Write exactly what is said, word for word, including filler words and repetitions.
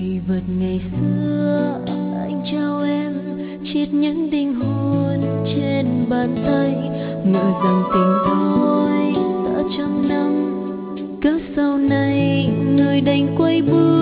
Kỷ vật ngày xưa anh trao em, chiết nhẫn tình hôn trên bàn tay. Ngờ rằng tình tôi đã trăm năm, cớ sau này người đành quay bước.